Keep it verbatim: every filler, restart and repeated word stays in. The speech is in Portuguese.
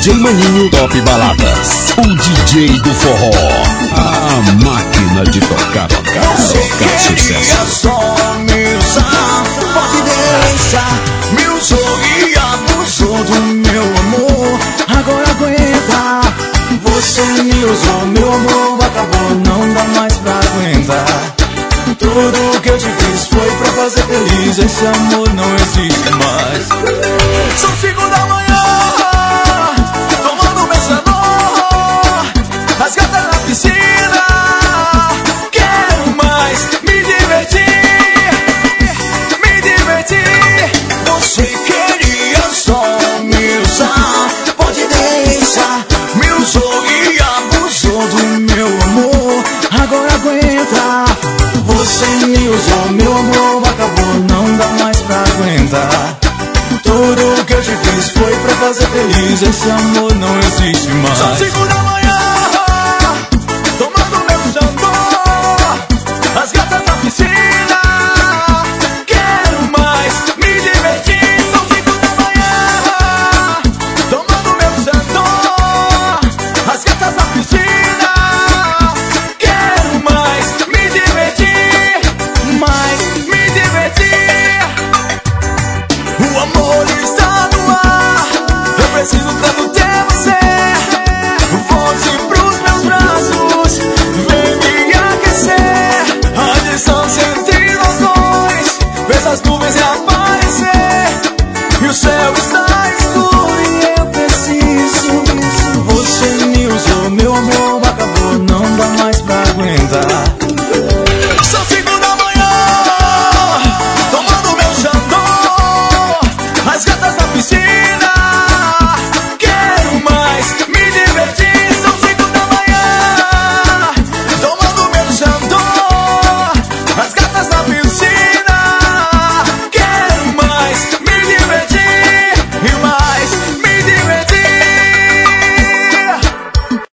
J Maninho Top Baladas, o D J do forró, a máquina de tocar, tocar, tocar sucesso. Só me usar, pode deixar, me usou e abusou do meu amor. Agora aguenta, você me usou, meu amor acabou, não dá mais pra aguentar. Tudo que eu te fiz foi pra fazer feliz, esse amor não existe mais. São cinco da manhã, tomando mensador, rasgada na piscina. Quero mais me divertir, me divertir. Você queria só me usar, pode deixar, me usou e abusou do meu amor. Agora aguenta, você me usou, meu amor acabou, não dá mais pra aguentar. Tudo que eu te fiz foi pra fazer feliz, esse amor não existe mais. Só cinco da manhã.